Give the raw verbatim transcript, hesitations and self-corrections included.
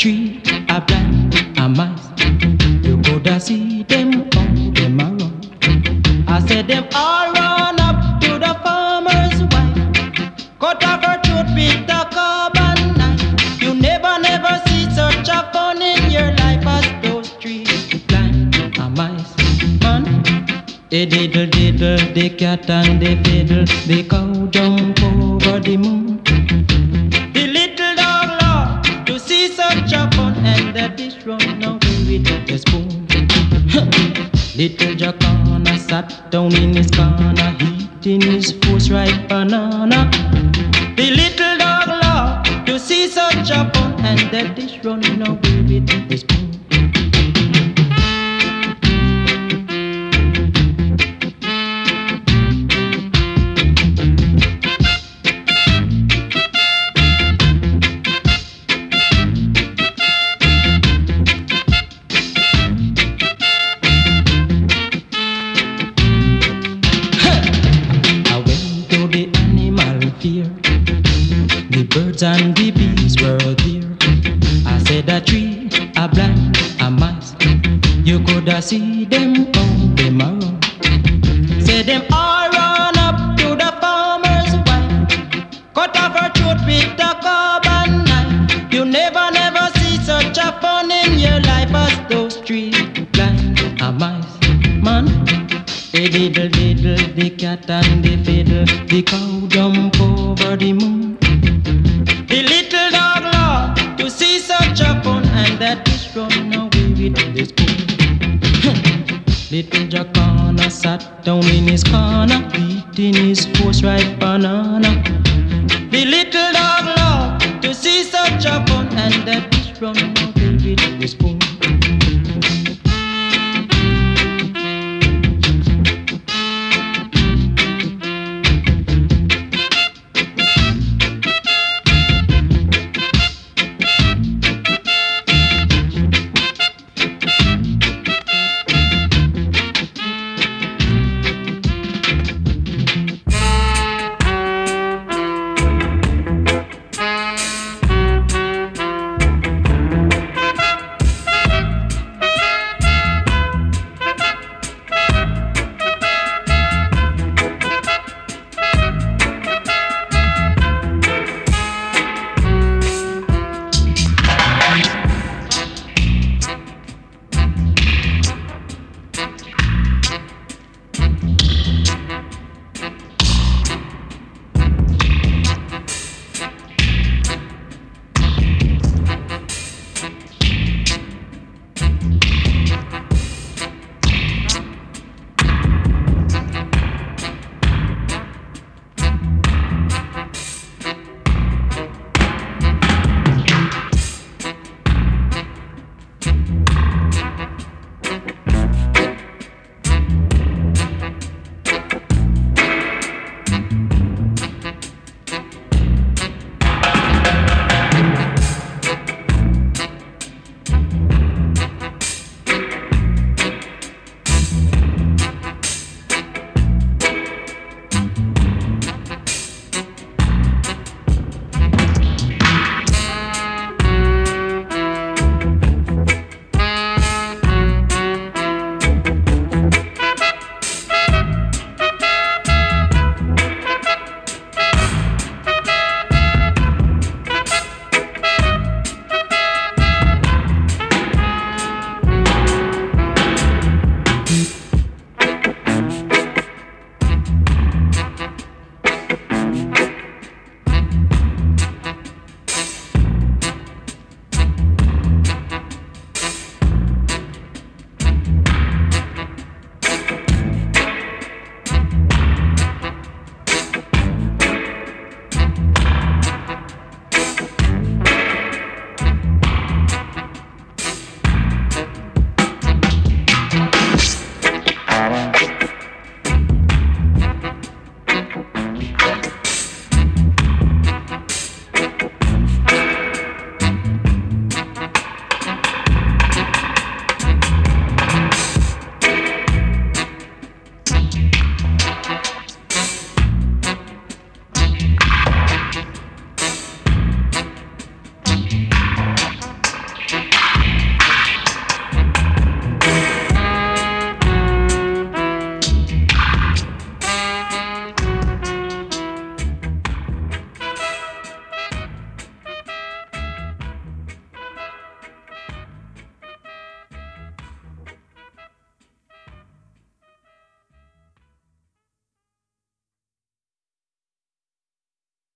tree, a plant, a mice. You coulda see them all, them a run. I said them all run up to the farmer's wife. Cut off her throat with a carbon knife. You never, never see such a fun in your life as those three, plant, a mice, man. A diddle diddle, the cat and the fiddle, the cow jump over the moon. The little dog loved to see such a fun, and the dish run away with the spoon. Little Jacana sat down in his corner, eating his first ripe banana. The little dog loved to see such a fun, and the dish run away with the spoon. The birds and the bees were there. I said a tree, a blind, a mice. You coulda see them all, them a run. Say them all run up to the farmer's wife. Cut off her throat with a carbon knife. You never, never see such a fun in your life as those three, blind, a mice, man. A diddle diddle, the cat and the fiddle, the cow jump over the moon. The little dog loved to see such a fun, and that dish run away with the spoon. Little Jacana sat down in his corner, eating his first ripe banana. The little dog loved to see such a fun, and that dish run away with the spoon.